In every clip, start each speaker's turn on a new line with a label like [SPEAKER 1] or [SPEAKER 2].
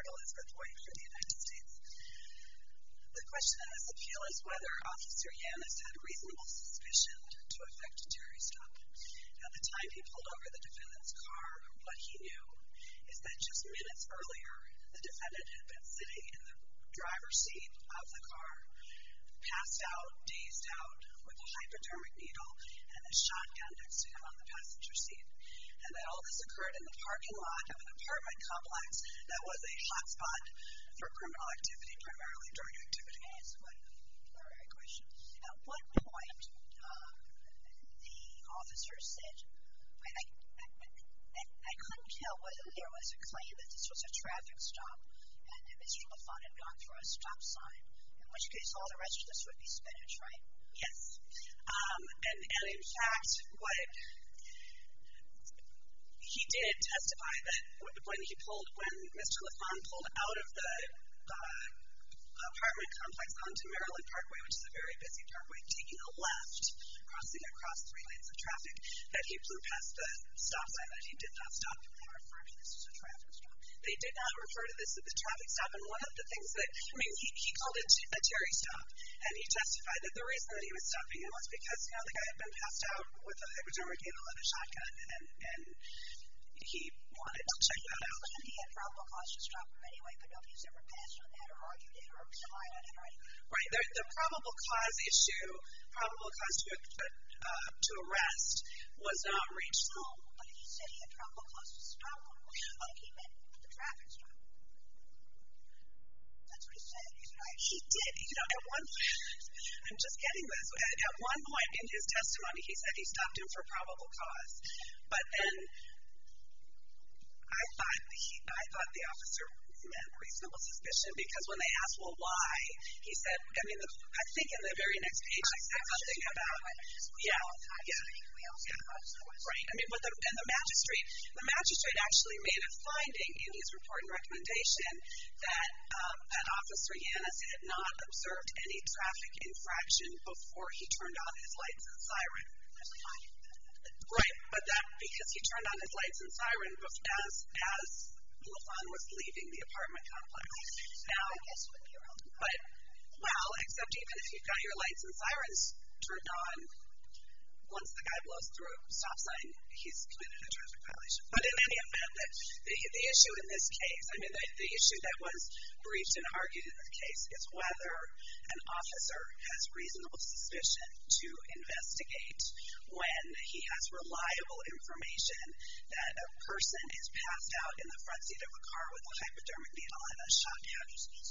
[SPEAKER 1] Court, Elizabeth White for the United States. The question in this appeal is whether Officer Yannis had reasonable suspicion to effect a Terry stop. At the time he pulled over the defendant's car, what he knew is that just minutes earlier, the defendant had been sitting in the driver's seat of the car, passed out, dazed out, with a hypodermic needle and a shotgun next to him on the passenger seat. And that all this occurred in the parking lot of an apartment complex that was a hotspot for criminal activity, primarily drug activity.
[SPEAKER 2] Can I ask one primary question? At what point the officer said, I couldn't tell whether there was a claim that this was a traffic stop and that Mr. LaFont had gone for a stop sign, in which case all the rest of this would be spinach, right?
[SPEAKER 1] Yes. And in fact, what he did testify that when Mr. LaFont pulled out of the apartment complex onto Maryland Parkway, which is a very busy parkway, taking a left, crossing across 3 lanes of traffic, that he flew past the stop sign, that he did not stop.
[SPEAKER 2] They referred to this as a traffic stop.
[SPEAKER 1] They did not refer to this as a traffic stop, and one of the things that, he called it a Terry stop, and he testified that the reason that he was stopping him was because, the guy had been passed out with a hypodermic needle and a shotgun, and he wanted to check that out.
[SPEAKER 2] And he had probable cause to stop him anyway, but nobody's ever passed on that or argued it or relied on it or anything.
[SPEAKER 1] Right. The probable cause issue, probable cause to arrest, was not reached.
[SPEAKER 2] No, but he said he had probable cause to stop him. I think he meant the traffic stop. That's what he said.
[SPEAKER 1] He did. At one point, I'm just getting this. At one point in his testimony, he said he stopped him for probable cause. But then I thought the officer meant reasonable suspicion, because when they asked, well, why, he said, I think in the very next page, he said something about, right. And the magistrate actually made a finding in his report and recommendation that Officer Yannis had not observed any traffic infraction before he turned on his lights and siren. Right, but that because he turned on his lights and siren as LaFont was leaving the apartment complex. Now, except even if you've got your lights and sirens turned on, once the guy blows through a stop sign, he's committed a traffic violation. But in any event, the issue in this case, the issue that was briefed and argued in this case is whether an officer has reasonable suspicion to investigate when he has reliable information that a person is passed out in the front seat of a car with a hypodermic needle and a shotgun.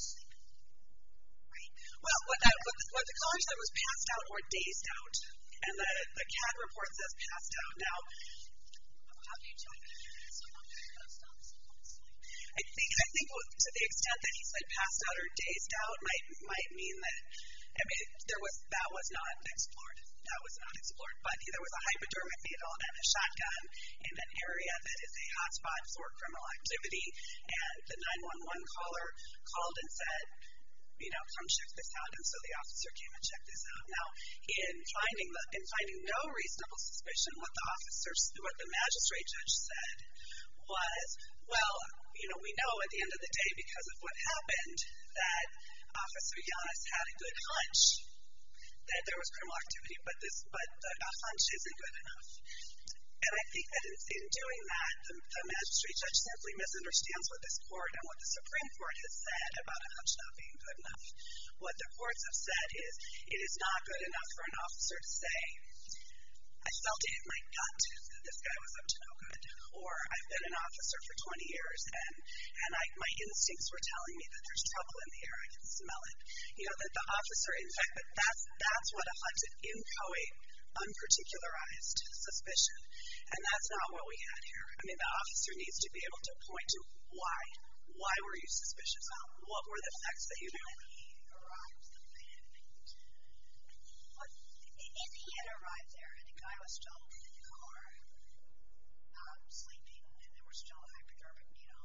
[SPEAKER 1] Right. Well, what the caller said was passed out or dazed out. And the CAD report says passed out. Now, how do you tell me that someone is passed out? I think to the extent that he said passed out or dazed out might mean that, that was not explored. That was not explored. But there was a hypodermic needle and a shotgun in an area that is a hotspot for criminal activity. And the 911 caller called and said, come check this out. And so the officer came and checked this out. Now, in finding no reasonable suspicion, what the magistrate judge said was, well, we know at the end of the day, because of what happened, that Officer Yannis had a good hunch that there was criminal activity, but a hunch isn't good enough. And I think that in doing that, the magistrate judge simply misunderstands what this court and what the Supreme Court has said about a hunch not being good enough. What the courts have said is, it is not good enough for an officer to say, I felt it in my gut that this guy was up to no good. Or, I've been an officer for 20 years, and my instincts were telling me that there's trouble in the air. I can smell it. That the officer, in fact, that's what a hunch, an inchoate, unparticularized suspicion. And that's not what we had here. The officer needs to be able to point to why. Why were you suspicious? What were the facts that you knew?
[SPEAKER 2] If he had arrived there and the guy was still in the car, sleeping, and there was still a hypodermic needle,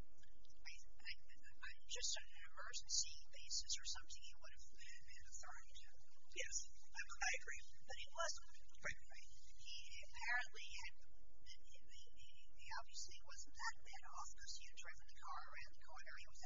[SPEAKER 2] just on an emergency basis or something, he would have been authority to.
[SPEAKER 1] Yes, I agree.
[SPEAKER 2] But he wasn't.
[SPEAKER 1] Right.
[SPEAKER 2] He apparently he obviously wasn't that bad off because he had driven the car around the corner. He was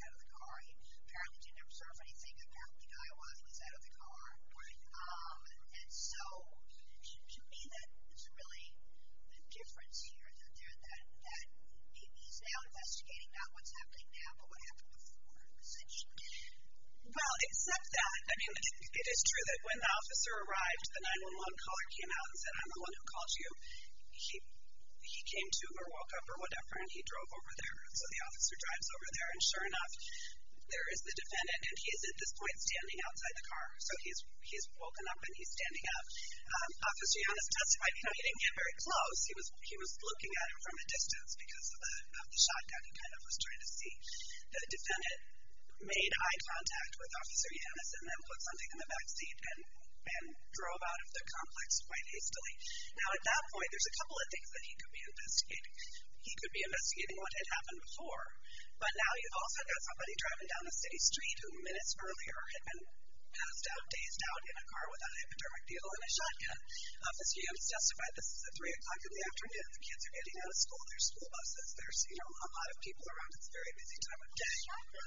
[SPEAKER 1] mean, it is true that when the officer arrived, the 911 caller came out and said, I'm the one who called you. He came to or woke up or whatever, and he drove over there. So the officer drives over there, and sure enough, there is the defendant, and he is at this point standing outside the car. So he's woken up and he's standing up. Officer Yanez testified, he didn't get very close. He was looking at him from a distance because of the shotgun. He kind of was trying to see. The defendant made eye contact with Officer Yanez and then put something in the back seat and drove out of the complex quite hastily. Now, at that point, there's a couple of things that he could be investigating. He could be investigating what had happened before, but now you've also got somebody driving down the city street who minutes earlier had been passed out, dazed out in a car with a hypodermic needle and a shotgun. Officer Yanez testified this is at 3 o'clock in the afternoon. The kids are getting out of school. There's school buses. There's, a lot of people around. It's a very busy time of day.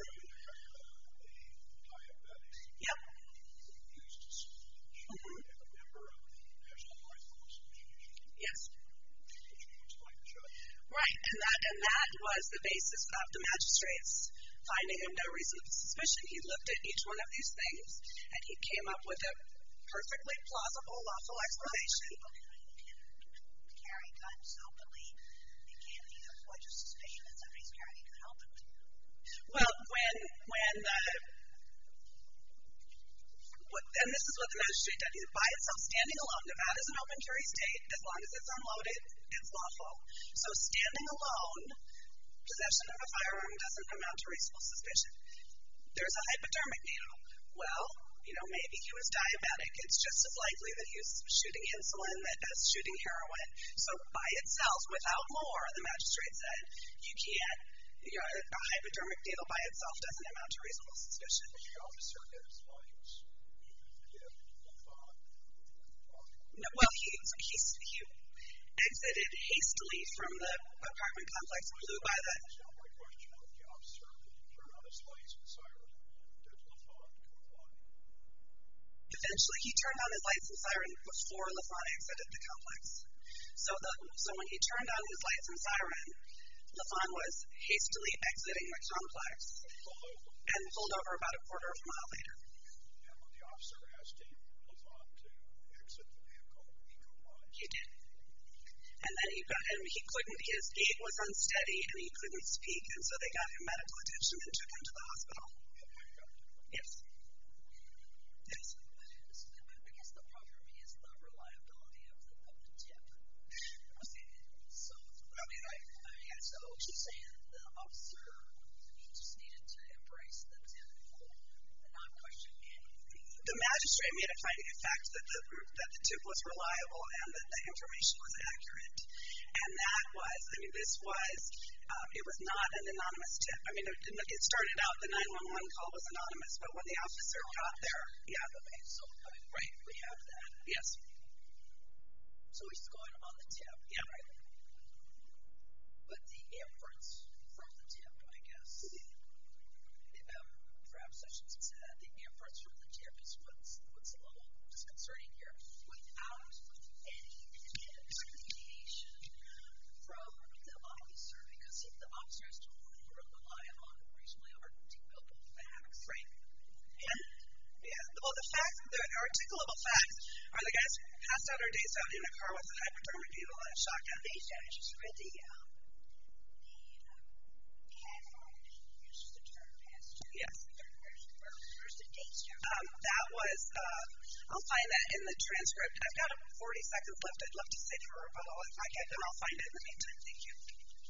[SPEAKER 1] Yep. Mm-hmm. Yes. Right, and that was the basis of the magistrate's finding of no reasonable suspicion. He looked at each one of these things, and he came up with a perfectly plausible, lawful explanation.
[SPEAKER 2] Carrying guns openly, it can't be a point of suspicion that somebody's carrying a gun openly.
[SPEAKER 1] Well, and this is what the magistrate did. By itself, standing alone, Nevada is an open carry state. As long as it's unloaded, it's lawful. So standing alone, possession of a firearm doesn't amount to reasonable suspicion. There's a hypodermic needle. Well, maybe he was diabetic. It's just as likely that he was shooting insulin as shooting heroin. So by itself, without more, the magistrate said, you can't, a hypodermic needle by itself doesn't amount to reasonable suspicion.
[SPEAKER 3] The officer had his lights.
[SPEAKER 1] No, well, he exited hastily from the apartment complex, blew by the...
[SPEAKER 3] That's not my question. The officer turned on his lights and siren. Did LaFawn comply?
[SPEAKER 1] Eventually, he turned on his lights and siren before LaFawn exited the complex. So when he turned on his lights and siren, LaFawn was hastily exiting the complex and pulled over about a quarter of a mile later.
[SPEAKER 3] And when the officer asked LaFawn to exit the vehicle, he complied.
[SPEAKER 1] He did. And then he couldn't, his gait was unsteady and he couldn't speak, and so they got him medical attention and took him to the hospital. Yes. Yes.
[SPEAKER 4] I guess the problem for me is the reliability of the tip. So, so she's saying the officer, he just needed to embrace the tip and not question anything.
[SPEAKER 1] The magistrate made a finding of fact that the tip was reliable and that the information was accurate. And that was, it was not an anonymous tip. It started out, the 911 call was anonymous, but when the officer got there,
[SPEAKER 4] Okay, so
[SPEAKER 1] right.
[SPEAKER 4] We have that.
[SPEAKER 1] Yes.
[SPEAKER 4] So he's going on the tip.
[SPEAKER 1] Yeah.
[SPEAKER 4] Right? But the inference from the tip, I guess, perhaps I should say that the inference from the tip is what's a little disconcerting here. Without any indication from the officer, because the officer has to rely on reasonably articulable facts.
[SPEAKER 1] Right. Well, the articulable facts are the guys who passed out or dazed out in a car with a hypodermic needle and a shotgun.
[SPEAKER 2] Dazed out. I just read the use the term passed out.
[SPEAKER 1] Yes.
[SPEAKER 2] Where's the dazed out?
[SPEAKER 1] That was, I'll find that in the transcript. I've got 40 seconds left. I'd love to say for a rebuttal. If I get them, I'll find it in the meantime. Thank you.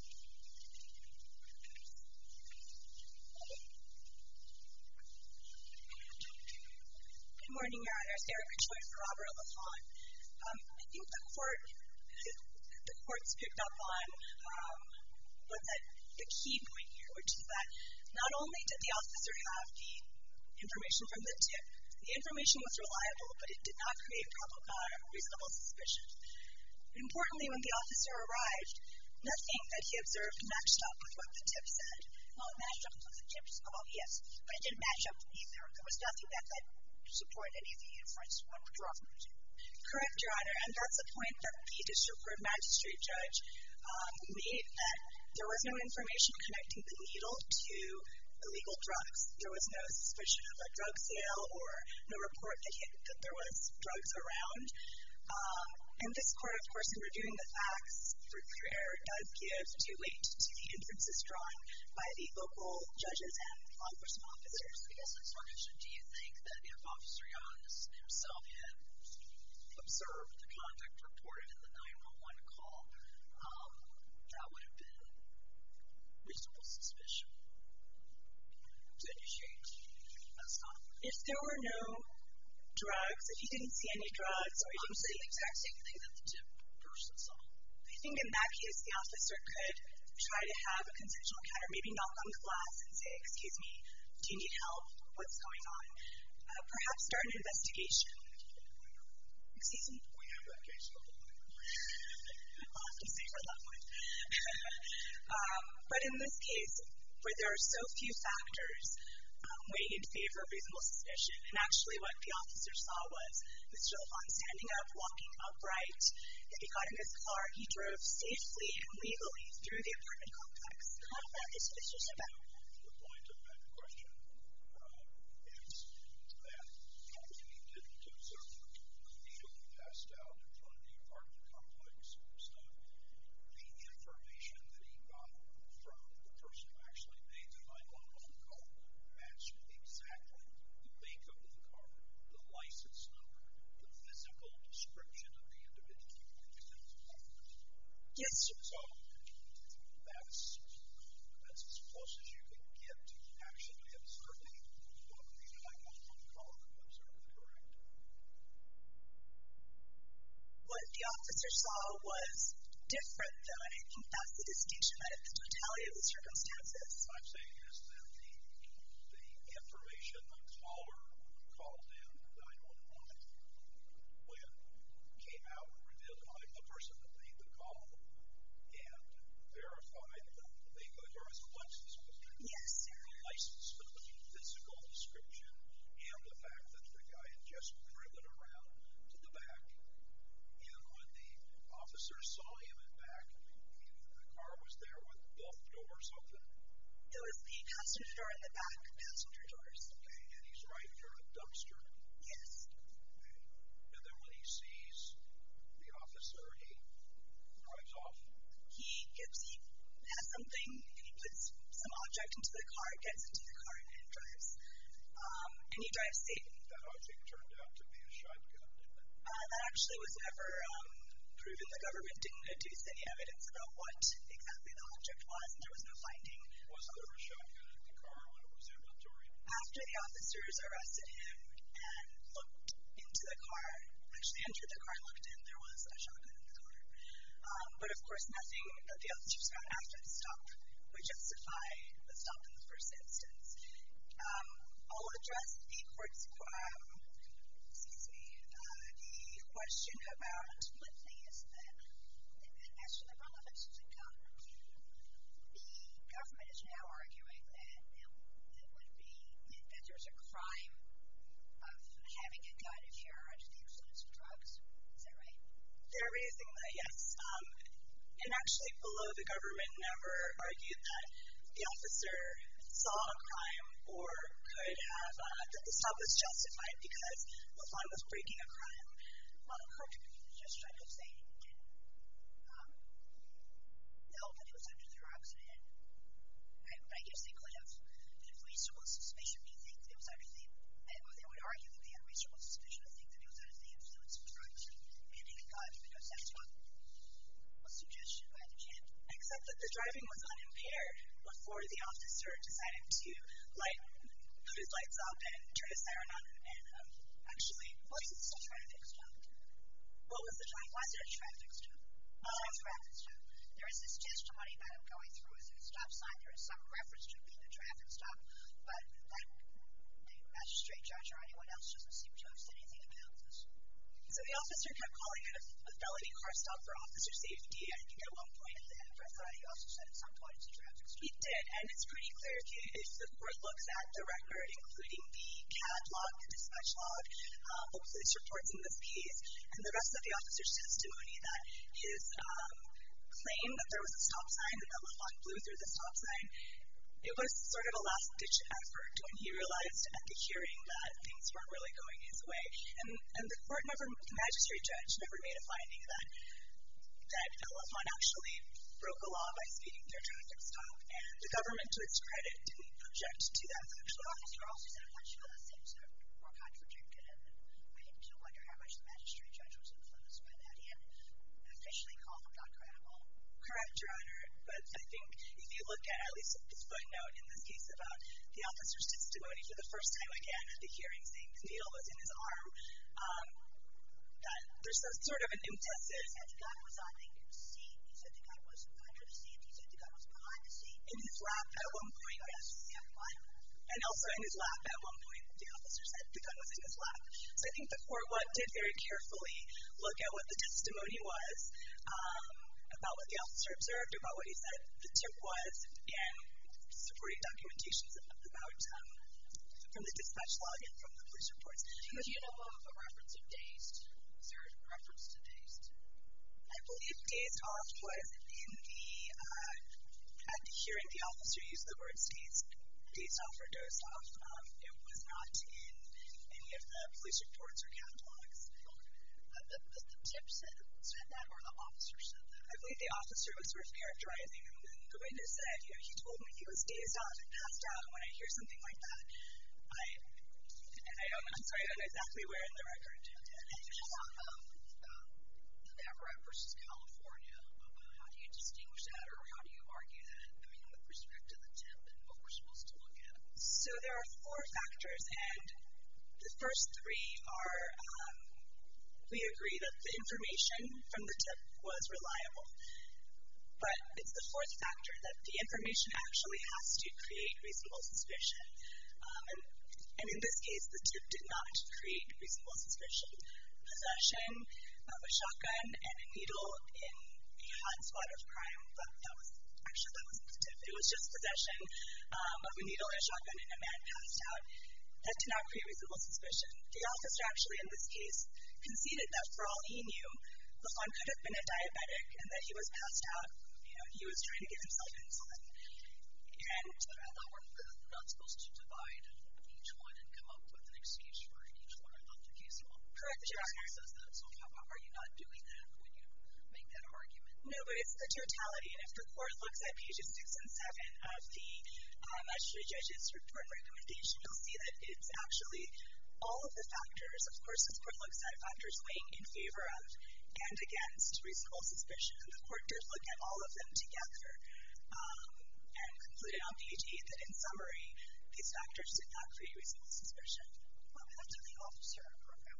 [SPEAKER 5] Good morning, Your Honors. Erica Choi for Robert LaFawn. I think the court's picked up on what's the key point here, which is that not only did the officer have the information from the tip, the information was reliable, but it did not create reasonable suspicion. Importantly, when the officer arrived, nothing that he observed matched up with what the tip said.
[SPEAKER 2] Well, it matched up with the tips. Oh, yes. But it didn't match up either. There was nothing that supported any of the inference one would draw from the tip.
[SPEAKER 5] Correct, Your Honor. And that's the point that the district court magistrate judge made, that there was no information connecting the needle to illegal drugs. There was no suspicion of a drug sale or no report that there was drugs around. And this court, of course, in reviewing the facts for clear error, does give due weight to the inferences drawn by the local judges and law enforcement officers.
[SPEAKER 4] I guess that's my question. Do you think that if Officer Giannis himself had observed the conduct reported in the 911 call, that would have been reasonable suspicion to initiate a stop?
[SPEAKER 5] If there were no drugs, if he didn't see any drugs, or he didn't
[SPEAKER 4] say the exact same thing that the tip person saw,
[SPEAKER 5] I think in that case the officer could try to have a consensual encounter, maybe knock on the glass and say, excuse me, do you need help? What's going on? Perhaps start an investigation. Excuse me?
[SPEAKER 3] We have that case of
[SPEAKER 5] I'll have to say for that one. But in this case, where there are so few factors weighing in favor of reasonable suspicion, and actually what the officer saw was Mr. LaFont standing up, walking upright. If he got in his car, he drove safely and legally through the apartment complex. How is that suspicious about?
[SPEAKER 3] the point of that question is that he didn't observe the needle passed out in front of the apartment complex. So the information that he got from the person who actually made the 911 call matched exactly the make of the car, the license number, the physical description of the individual.
[SPEAKER 5] Yes, sir.
[SPEAKER 3] So that's as close as you can get to actually observing what the 911 call observed, correct?
[SPEAKER 5] What the officer saw was different, though, and I think that's the distinction, that in the totality of the circumstances.
[SPEAKER 3] What I'm saying is that the information the caller called in 911 when came out and identified the person that made the call and verified that they got your license number.
[SPEAKER 5] Yes, sir.
[SPEAKER 3] The license number, the physical description, and the fact that the guy had just driven around to the back. And when the officer saw him in back, the car was there with both doors open.
[SPEAKER 5] There was the passenger door and the back passenger doors.
[SPEAKER 3] Okay, and he's right near a dumpster.
[SPEAKER 5] Yes.
[SPEAKER 3] Okay. And then when he sees the officer, he drives off.
[SPEAKER 5] He has something, and he puts some object into the car, gets into the car, and drives. And he drives safe.
[SPEAKER 3] That object turned out to be a shotgun, didn't it?
[SPEAKER 5] That actually was never proven. The government didn't deduce any evidence about what exactly the object was, and there was no finding.
[SPEAKER 3] Was there a shotgun in the car when it was inventoried?
[SPEAKER 5] After the officers arrested him and looked into the car, actually entered the car and looked in, there was a shotgun in the car. But of course, nothing that the officers found after the stop would justify the stop in the first instance. I'll address the court's, the question about
[SPEAKER 2] One thing is that, as to the relevance of the gun, the government is now arguing that it would be, that there's a crime of having a gun if you're under the influence of drugs. Is that right?
[SPEAKER 5] they're raising that, yes. And actually, below, the government never argued that the officer saw a crime or could have, that the stop was justified because LaFont was breaking a crime.
[SPEAKER 2] Well, the court just tried to say he didn't know that he was under the drugs, and I guess they could have reasonable suspicion to think that he was under the, or they would argue that they had reasonable suspicion to think that he was under the influence of drugs and a gun, because that's what was suggested by the judge.
[SPEAKER 5] Except that the driving was unimpaired before the officer decided to put his lights up and turn his siren on and actually.
[SPEAKER 2] Was it a traffic stop?
[SPEAKER 5] What was the traffic?
[SPEAKER 2] Was it a traffic stop? Was it a traffic stop? There is this testimony about him going through a stop sign. There is some reference to it being a traffic stop, but that the magistrate judge or anyone else doesn't seem to have said anything about this.
[SPEAKER 5] So the officer kept calling it a felony car stop for officer safety. I think at one point
[SPEAKER 2] I thought he also said at some point it's a traffic stop.
[SPEAKER 5] He did, and it's pretty clear if the court looks at the record, including the CAD log, the dispatch log, the police reports in this case, and the rest of the officer's testimony, that his claim that there was a stop sign and that LaFont blew through the stop sign it was sort of a last-ditch effort when he realized at the hearing that things weren't really going his way. And the magistrate judge never made a finding that Lafont actually broke a law by speeding through a traffic stop. And the government, to its credit, didn't object to that actual
[SPEAKER 2] The officer also said a bunch of other things that were contradicted, and I do wonder how much the magistrate judge was influenced by that. He had officially called him not credible.
[SPEAKER 5] Correct, Your Honor. But I think if you look at least the footnote in this case about the officer's testimony for the first time again at the hearing saying the needle was in his arm, that there's sort of an implicit.
[SPEAKER 2] He said the gun was on the seat. He said the gun was under the seat. He said the gun was behind the seat.
[SPEAKER 5] In his lap at one point, yes.
[SPEAKER 2] Yeah, what?
[SPEAKER 5] And also in his lap at one point, the officer said the gun was in his lap. So I think the court did very carefully look at what the testimony was, about what the officer observed, about what he said the tip was, and supporting documentations about from the dispatch log and from the police reports.
[SPEAKER 4] Do you know of a reference of dazed? Is there a reference to dazed?
[SPEAKER 5] I believe dazed off was in at the hearing the officer used the words dazed off or dozed off. It was not in any of the police reports or catalogs.
[SPEAKER 4] The tip said that, or the officer said that?
[SPEAKER 5] I believe the officer was sort of characterizing him. And the witness said, he told me he was dazed off and passed out. And when I hear something like that, I'm sorry, I don't know exactly where in the record.
[SPEAKER 4] Navarrete versus California, how do you distinguish that, or how do you argue that, with respect to the tip and what we're supposed to look at?
[SPEAKER 5] So there are 4 factors, and the first 3 are, we agree that the information from the tip was reliable. But it's the 4th factor that the information actually has to create reasonable suspicion. And in this case, the tip did not create reasonable suspicion. Possession of a shotgun and a needle in a hot spot of crime, that wasn't the tip. It was just possession of a needle and a shotgun and a man passed out. That did not create reasonable suspicion. The officer actually, in this case, conceded that for all he knew, Lafont could have been a diabetic and that he was passed out. He was trying to give himself insulin. And
[SPEAKER 4] I thought we're not supposed to divide each one and come up with an excuse for each one. I thought the case law
[SPEAKER 5] correct, Your Honor.
[SPEAKER 4] says that. So are you not doing that when you make that argument?
[SPEAKER 5] No, but it's the totality. And if the court looks at pages 6 and 7 of the magistrate judge's report recommendation, you'll see that it's actually all of the factors. Of course, the court looks at factors weighing in favor of and against reasonable suspicion. And the court did look at all of them together and concluded on page 8 that, in summary, these factors did not create reasonable suspicion.
[SPEAKER 2] Well, that's to the officer or the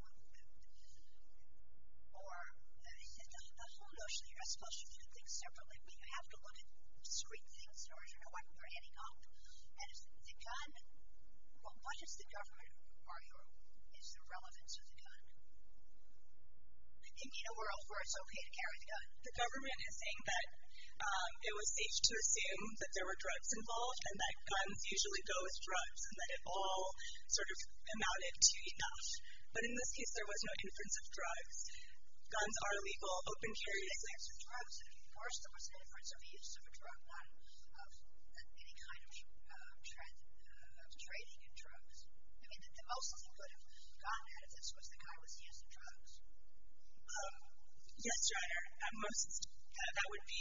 [SPEAKER 2] whole notion that you're not supposed to look at things separately, but you have to look at discrete things in order to know what you're adding up. And if the gun, what does the government argue is the relevance of the gun? In a world where it's okay to carry the gun.
[SPEAKER 5] The government is saying that it was safe to assume that there were drugs involved and that guns usually go with drugs and that it all sort of amounted to enough. But in this case, there was no inference of drugs. Guns are legal, open carry is safe.
[SPEAKER 2] Of drugs, and of course there was an inference of the use of a drug, not of any kind of trading in drugs. I mean, the most he could have gotten out of this was the guy was using drugs.
[SPEAKER 5] Yes, Your Honor. At most, that would be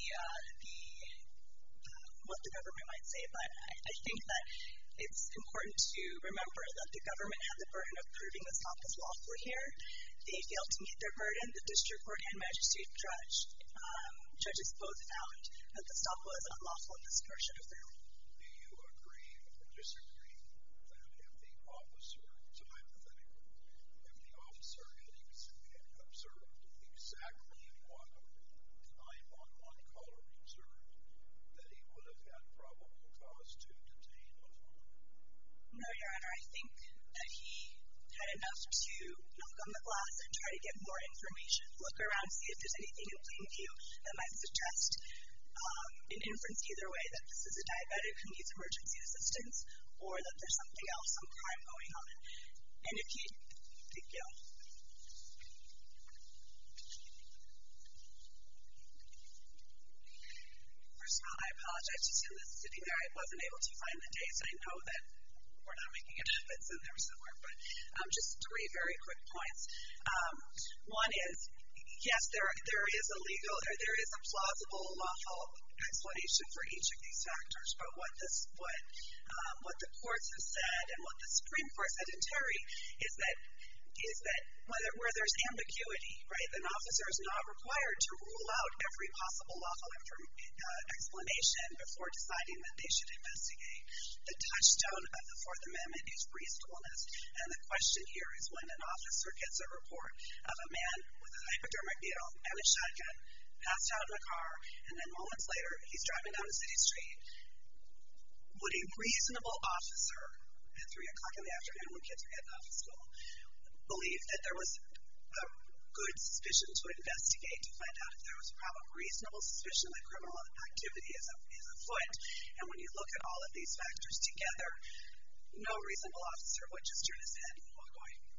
[SPEAKER 5] what the government might say. But I think that it's important to remember that the government had the burden of proving the stop was lawful here. They failed to meet their burden. The district court and magistrate judges both found that the stop was unlawful and this court should have failed.
[SPEAKER 3] Do you agree or disagree that if the officer, it's a hypothetical, if the officer had observed exactly what the 911 caller observed, that he would have had probable cause to detain Lafont?
[SPEAKER 5] No, Your Honor. I think that he had enough to knock on the glass and try to get more information, look around, see if there's anything in plain view that might suggest an inference either way, that this is a diabetic who needs emergency assistance or that there's something else, some crime going on. And if he, thank you.
[SPEAKER 1] first of all, I apologize. Just in this sitting there, I wasn't able to find the dates. I know that we're not making it up. It's in there somewhere. But just three very quick points. One is, yes, there is a plausible lawful explanation for each of these factors. But what the courts have said and what the Supreme Court said in Terry is that where there's ambiguity, right, an officer is not required to rule out every possible lawful explanation before deciding that they should investigate. The touchstone of the Fourth Amendment is reasonableness. And the question here is when an officer gets a report of a man with a hypodermic needle and a shotgun passed out in a car, and then moments later he's driving down a city street, would a reasonable officer at 3 o'clock in the afternoon when kids are getting off of school believe that there was a good suspicion to investigate to find out if there was a problem, reasonable suspicion that criminal activity is afoot? And when you look at all of these factors together, no reasonable officer would just turn his head and walk away.